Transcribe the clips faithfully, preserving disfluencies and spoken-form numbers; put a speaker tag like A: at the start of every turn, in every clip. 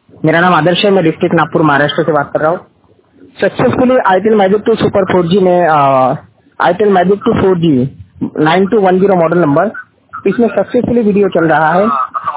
A: मेरा नाम आदर्श है, मैं डिस्ट्रिक्ट नागपुर महाराष्ट्र से बात कर रहा हूँ। Successfully itel magic two super four G में itel magic two four G nine two one zero model number, इसमें सक्सेसफुली वीडियो चल रहा है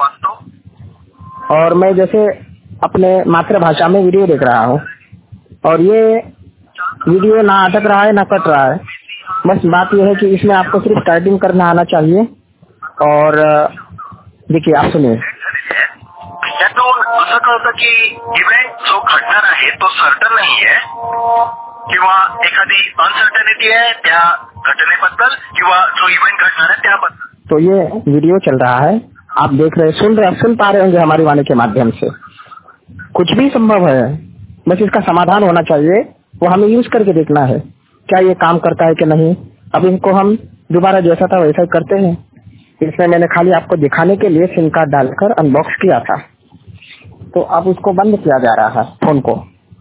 A: और मैं जैसे अपने मातृभाषा में वीडियो देख रहा हूँ और ये वीडियो ना अटक रहा है ना कट रहा है। बस बात यह है कि इसमें आपको सिर्फ टाइपिंग करना आना चाहिए। और देखिए, आप सुनिए।
B: यातून असं कळतं की इव्हेंट जो घडणार आहे तो सर्टन नाही आहे किंवा एखादी अनसर्टनिटी आहे त्या घटनेबद्दल किंवा जो इव्हेंट घडणार आहे त्याबद्दल।
A: तो ये वीडियो चल रहा है, आप देख रहे सुन रहे सुन पा रहे होंगे हमारी वाणी के माध्यम से। कुछ भी संभव है, बस इसका समाधान होना चाहिए, वो हमें यूज करके देखना है क्या ये काम करता है कि नहीं। अब इनको हम दोबारा जैसा था वैसा करते हैं। इसमें मैंने खाली आपको दिखाने के लिए सिम कार्ड डालकर अनबॉक्स किया था, तो अब उसको बंद किया जा रहा है फोन को।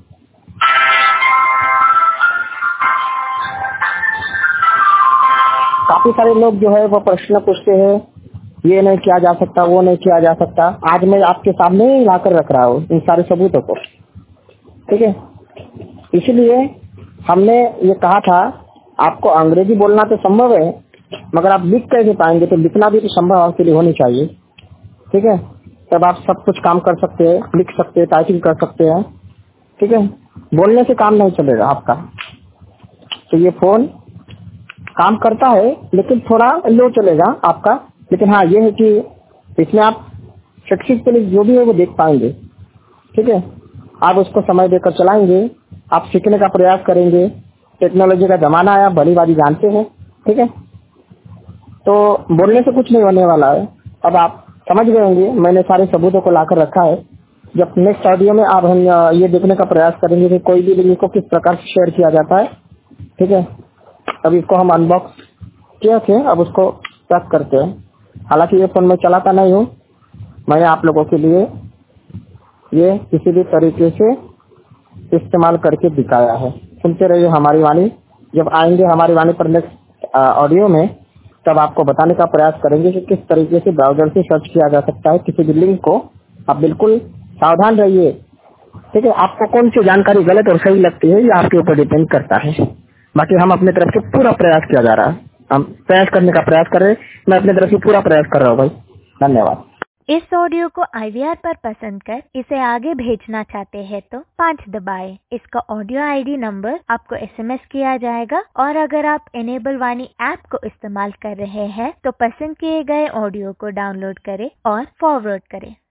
A: काफी सारे लोग जो है वो प्रश्न पूछते हैं, ये नहीं किया जा सकता, वो नहीं किया जा सकता। आज मैं आपके सामने ही लाकर रख रहा हूँ इन सारे सबूतों को, ठीक है। इसलिए हमने ये कहा था आपको अंग्रेजी बोलना तो संभव है, मगर आप लिख कैसे पाएंगे, तो लिखना भी तो संभव आपके लिए होनी चाहिए, ठीक है। तब आप सब कुछ काम कर सकते हैं, लिख सकते हैं, टाइपिंग कर सकते हैं, ठीक है। बोलने से काम नहीं चलेगा आपका। तो ये फोन काम करता है लेकिन थोड़ा लो चलेगा आपका, लेकिन हाँ ये है कि इसमें आप सक्सेसफुली जो भी है वो देख पाएंगे, ठीक है। आप उसको समय देकर चलाएंगे, आप सीखने का प्रयास करेंगे। टेक्नोलॉजी का जमाना है, आप भली बारी जानते हैं, ठीक है। तो बोलने से कुछ नहीं होने वाला है। अब आप समझ गए होंगे, मैंने सारे सबूतों को लाकर रखा है। जब नेक्स्ट ऑडियो में आप हम ये देखने का प्रयास करेंगे कि कोई भी लिंक को किस प्रकार से शेयर किया जाता है, ठीक है। अब इसको हम अनबॉक्स किए थे, अब उसको पैक करते हैं। हालांकि ये फोन मैं चलाता नहीं हूँ, मैंने आप लोगों के लिए ये किसी भी तरीके से इस्तेमाल करके दिखाया है। सुनते रहिए हमारी वाणी। जब आएंगे हमारी वाणी पर नेक्स्ट ऑडियो में, तब आपको बताने का प्रयास करेंगे कि किस तरीके से ब्राउजर से सर्च किया जा सकता है किसी भी लिंक को। आप बिल्कुल सावधान रहिए, ठीक है। आपको कौन सी जानकारी गलत और सही लगती है ये आपके ऊपर डिपेंड करता है। बाकी हम अपने तरफ से पूरा प्रयास किया जा रहा है, हम प्रयास करने का प्रयास कर रहे हैं। मैं अपने तरफ से पूरा प्रयास कर रहा हूँ भाई। धन्यवाद।
C: इस ऑडियो को आई वी आर पर पसंद कर इसे आगे भेजना चाहते हैं तो पाँच दबाएं। इसका ऑडियो आईडी नंबर आपको एस एम एस किया जाएगा और अगर आप एनेबल वाणी ऐप को इस्तेमाल कर रहे हैं तो पसंद किए गए ऑडियो को डाउनलोड करें और फॉरवर्ड करें।